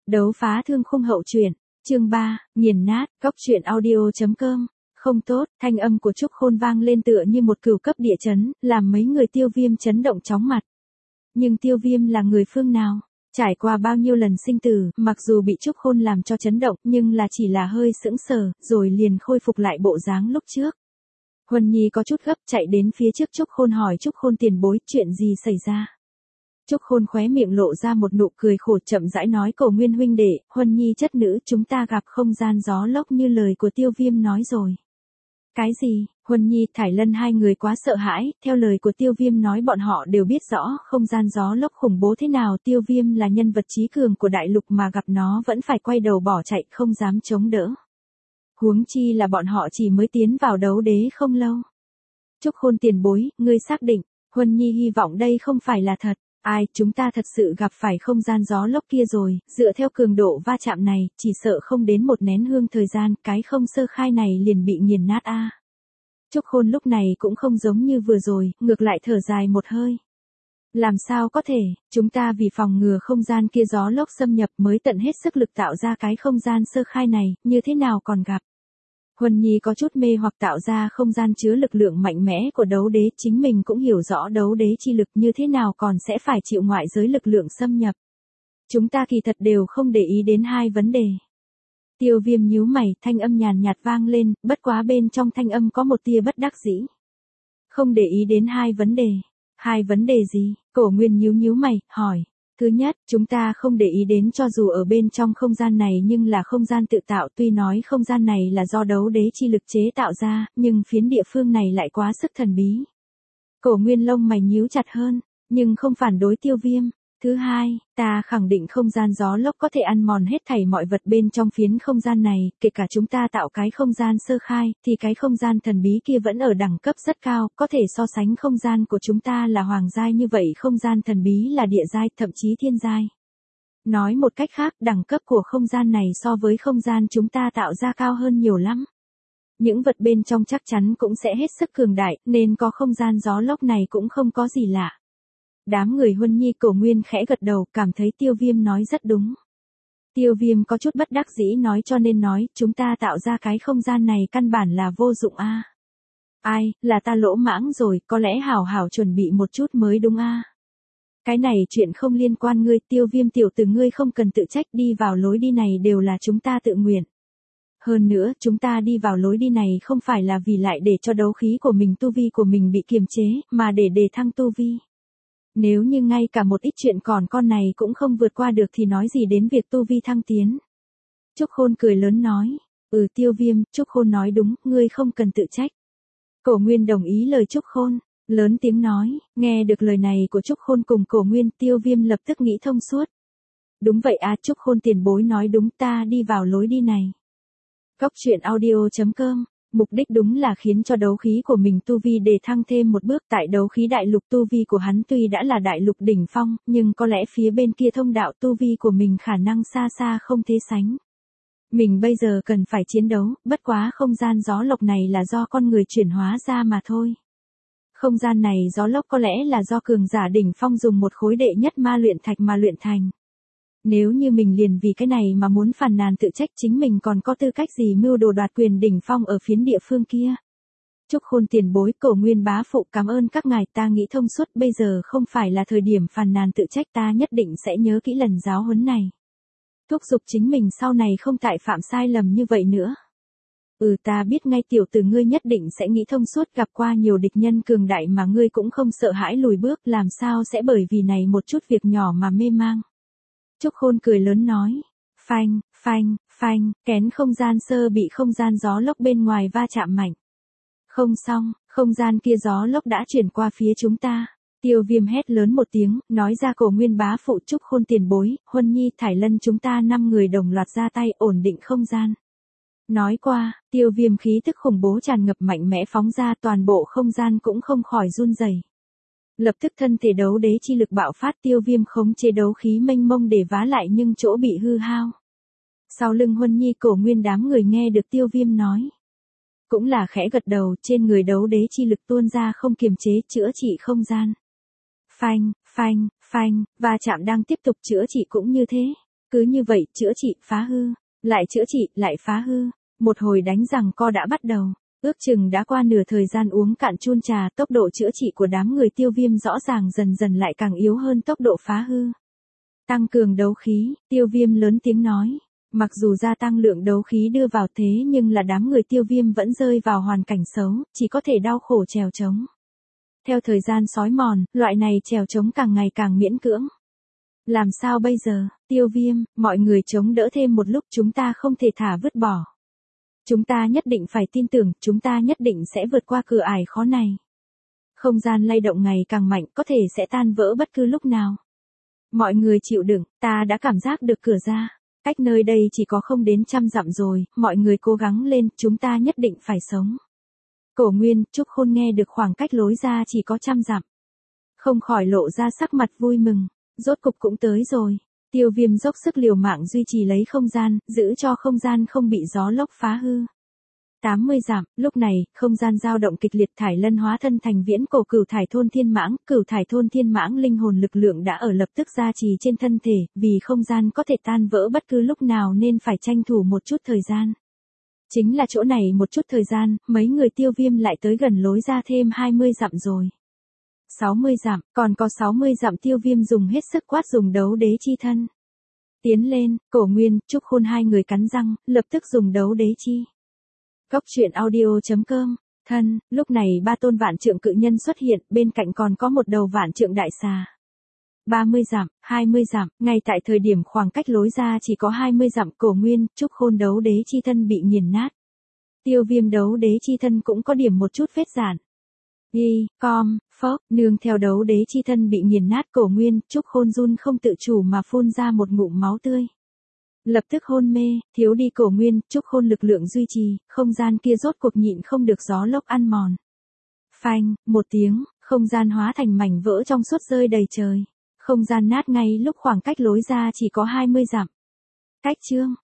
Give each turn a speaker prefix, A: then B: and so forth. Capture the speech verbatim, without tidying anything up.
A: Đấu phá thương khung hậu truyện, chương ba, nghiền nát, góc truyện audio.com. Không tốt, thanh âm của Trúc Khôn vang lên tựa như một cửu cấp địa chấn, làm mấy người Tiêu Viêm chấn động chóng mặt. Nhưng Tiêu Viêm là người phương nào? Trải qua bao nhiêu lần sinh tử, mặc dù bị Trúc Khôn làm cho chấn động, nhưng là chỉ là hơi sững sờ, rồi liền khôi phục lại bộ dáng lúc trước. Huân Nhi có chút gấp chạy đến phía trước Trúc Khôn hỏi Trúc Khôn tiền bối, chuyện gì xảy ra? Trúc Khôn khóe miệng lộ ra một nụ cười khổ, chậm rãi nói, Cổ Nguyên huynh đệ, Huân Nhi chất nữ, chúng ta gặp không gian gió lốc như lời của Tiêu Viêm nói rồi. Cái gì? Huân Nhi, Thải Lân hai người quá sợ hãi, theo lời của Tiêu Viêm nói bọn họ đều biết rõ không gian gió lốc khủng bố thế nào, Tiêu Viêm là nhân vật trí cường của đại lục mà gặp nó vẫn phải quay đầu bỏ chạy, không dám chống đỡ. Huống chi là bọn họ chỉ mới tiến vào đấu đế không lâu. Trúc Khôn tiền bối, ngươi xác định? Huân Nhi hy vọng đây không phải là thật. Ai, chúng ta thật sự gặp phải không gian gió lốc kia rồi, dựa theo cường độ va chạm này, chỉ sợ không đến một nén hương thời gian, cái không sơ khai này liền bị nghiền nát a. À. Trúc Khôn lúc này cũng không giống như vừa rồi, ngược lại thở dài một hơi. Làm sao có thể, chúng ta vì phòng ngừa không gian kia gió lốc xâm nhập mới tận hết sức lực tạo ra cái không gian sơ khai này, như thế nào còn gặp. Huân Nhi có chút mê hoặc tạo ra không gian chứa lực lượng mạnh mẽ của đấu đế, chính mình cũng hiểu rõ đấu đế chi lực như thế nào còn sẽ phải chịu ngoại giới lực lượng xâm nhập. Chúng ta kỳ thật đều không để ý đến hai vấn đề. Tiêu Viêm nhíu mày, thanh âm nhàn nhạt vang lên, bất quá bên trong thanh âm có một tia bất đắc dĩ. Không để ý đến hai vấn đề. Hai vấn đề gì? Cổ Nguyên nhíu nhíu mày, hỏi. Thứ nhất, chúng ta không để ý đến cho dù ở bên trong không gian này nhưng là không gian tự tạo, tuy nói không gian này là do đấu đế chi lực chế tạo ra, nhưng phiến địa phương này lại quá sức thần bí. Cổ Nguyên lông mày nhíu chặt hơn, nhưng không phản đối Tiêu Viêm. Thứ hai, ta khẳng định không gian gió lốc có thể ăn mòn hết thảy mọi vật bên trong phiến không gian này, kể cả chúng ta tạo cái không gian sơ khai, thì cái không gian thần bí kia vẫn ở đẳng cấp rất cao, có thể so sánh không gian của chúng ta là hoàng giai, như vậy không gian thần bí là địa giai, thậm chí thiên giai. Nói một cách khác, đẳng cấp của không gian này so với không gian chúng ta tạo ra cao hơn nhiều lắm. Những vật bên trong chắc chắn cũng sẽ hết sức cường đại, nên có không gian gió lốc này cũng không có gì lạ. Đám người Huân Nhi Cổ Nguyên khẽ gật đầu, cảm thấy Tiêu Viêm nói rất đúng. Tiêu Viêm có chút bất đắc dĩ nói, cho nên nói, chúng ta tạo ra cái không gian này căn bản là vô dụng a. À. Ai, là ta lỗ mãng rồi, có lẽ hảo hảo chuẩn bị một chút mới đúng a. À. Cái này chuyện không liên quan ngươi, Tiêu Viêm tiểu tử, ngươi không cần tự trách, đi vào lối đi này đều là chúng ta tự nguyện. Hơn nữa, chúng ta đi vào lối đi này không phải là vì lại để cho đấu khí của mình, tu vi của mình bị kiềm chế, mà để đề thăng tu vi. Nếu như ngay cả một ít chuyện còn con này cũng không vượt qua được thì nói gì đến việc tu vi thăng tiến. Trúc Khôn cười lớn nói, ừ Tiêu Viêm, Trúc Khôn nói đúng, ngươi không cần tự trách. Cổ Nguyên đồng ý lời Trúc Khôn, lớn tiếng nói, nghe được lời này của Trúc Khôn cùng Cổ Nguyên, Tiêu Viêm lập tức nghĩ thông suốt. Đúng vậy à, Trúc Khôn tiền bối nói đúng, ta đi vào lối đi này. Góc truyện audio.com. Mục đích đúng là khiến cho đấu khí của mình tu vi để thăng thêm một bước, tại đấu khí đại lục tu vi của hắn tuy đã là đại lục đỉnh phong, nhưng có lẽ phía bên kia thông đạo tu vi của mình khả năng xa xa không thế sánh. Mình bây giờ cần phải chiến đấu, bất quá không gian gió lốc này là do con người chuyển hóa ra mà thôi. Không gian này gió lốc có lẽ là do cường giả đỉnh phong dùng một khối đệ nhất ma luyện thạch mà luyện thành. Nếu như mình liền vì cái này mà muốn phàn nàn tự trách, chính mình còn có tư cách gì mưu đồ đoạt quyền đỉnh phong ở phiến địa phương kia. Trúc Khôn tiền bối, Cổ Nguyên bá phụ, cảm ơn các ngài, ta nghĩ thông suốt, bây giờ không phải là thời điểm phàn nàn tự trách, ta nhất định sẽ nhớ kỹ lần giáo huấn này. Thúc giục chính mình sau này không tại phạm sai lầm như vậy nữa. Ừ ta biết ngay, tiểu tử ngươi nhất định sẽ nghĩ thông suốt, gặp qua nhiều địch nhân cường đại mà ngươi cũng không sợ hãi lùi bước, làm sao sẽ bởi vì này một chút việc nhỏ mà mê mang. Trúc Khôn cười lớn nói, phanh, phanh, phanh, kén không gian sơ bị không gian gió lốc bên ngoài va chạm mạnh. Không xong, không gian kia gió lốc đã chuyển qua phía chúng ta. Tiêu Viêm hét lớn một tiếng, nói ra, Cổ Nguyên bá phụ, Trúc Khôn tiền bối, Huân Nhi, Thải Lân chúng ta năm người đồng loạt ra tay ổn định không gian. Nói qua, Tiêu Viêm khí tức khủng bố tràn ngập mạnh mẽ phóng ra, toàn bộ không gian cũng không khỏi run rẩy. Lập tức thân thể đấu đế chi lực bạo phát, Tiêu Viêm khống chế đấu khí mênh mông để vá lại nhưng chỗ bị hư hao. Sau lưng Huân Nhi Cổ Nguyên đám người nghe được Tiêu Viêm nói. Cũng là khẽ gật đầu, trên người đấu đế chi lực tuôn ra không kiềm chế, chữa trị không gian. Phanh, phanh, phanh, va chạm đang tiếp tục, chữa trị cũng như thế. Cứ như vậy, chữa trị, phá hư, lại chữa trị, lại phá hư. Một hồi đánh giằng co đã bắt đầu. Ước chừng đã qua nửa thời gian uống cạn chun trà, tốc độ chữa trị của đám người tiêu viêm rõ ràng dần dần lại càng yếu hơn tốc độ phá hư. Tăng cường đấu khí, tiêu viêm lớn tiếng nói. Mặc dù gia tăng lượng đấu khí đưa vào thế nhưng là đám người tiêu viêm vẫn rơi vào hoàn cảnh xấu, chỉ có thể đau khổ trèo trống. Theo thời gian sói mòn, loại này trèo trống càng ngày càng miễn cưỡng. Làm sao bây giờ, tiêu viêm, mọi người chống đỡ thêm một lúc, chúng ta không thể thả vứt bỏ. Chúng ta nhất định phải tin tưởng, chúng ta nhất định sẽ vượt qua cửa ải khó này. Không gian lay động ngày càng mạnh, có thể sẽ tan vỡ bất cứ lúc nào. Mọi người chịu đựng, ta đã cảm giác được cửa ra. Cách nơi đây chỉ có không đến trăm dặm rồi, mọi người cố gắng lên, chúng ta nhất định phải sống. Cổ Nguyên, Trúc Khôn nghe được khoảng cách lối ra chỉ có trăm dặm. Không khỏi lộ ra sắc mặt vui mừng, rốt cục cũng tới rồi. Tiêu viêm dốc sức liều mạng duy trì lấy không gian, giữ cho không gian không bị gió lốc phá hư. tám mươi dặm, lúc này, không gian dao động kịch liệt, thải lân hóa thân thành viễn cổ cửu thải thôn thiên mãng, cửu thải thôn thiên mãng linh hồn lực lượng đã ở lập tức gia trì trên thân thể, vì không gian có thể tan vỡ bất cứ lúc nào nên phải tranh thủ một chút thời gian. Chính là chỗ này một chút thời gian, mấy người tiêu viêm lại tới gần lối ra thêm hai mươi dặm rồi. sáu mươi dặm, còn có sáu mươi dặm tiêu viêm dùng hết sức quát dùng đấu đế chi thân. Tiến lên, Cổ Nguyên, Trúc Khôn hai người cắn răng, lập tức dùng đấu đế chi. Cốc truyện audio chấm com, thân, lúc này ba tôn vạn trượng cự nhân xuất hiện, bên cạnh còn có một đầu vạn trượng đại xà. ba mươi dặm, hai mươi dặm, ngay tại thời điểm khoảng cách lối ra chỉ có hai mươi dặm, Cổ Nguyên, Trúc Khôn đấu đế chi thân bị nghiền nát. Tiêu viêm đấu đế chi thân cũng có điểm một chút vết giản. Y, com, phốc, nương theo đấu đế chi thân bị nghiền nát, Cổ Nguyên, Trúc Khôn run không tự chủ mà phun ra một ngụm máu tươi. Lập tức hôn mê, thiếu đi Cổ Nguyên, Trúc Khôn lực lượng duy trì, không gian kia rốt cuộc nhịn không được gió lốc ăn mòn. Phanh, một tiếng, không gian hóa thành mảnh vỡ trong suốt rơi đầy trời. Không gian nát ngay lúc khoảng cách lối ra chỉ có hai mươi dặm. Cách chương.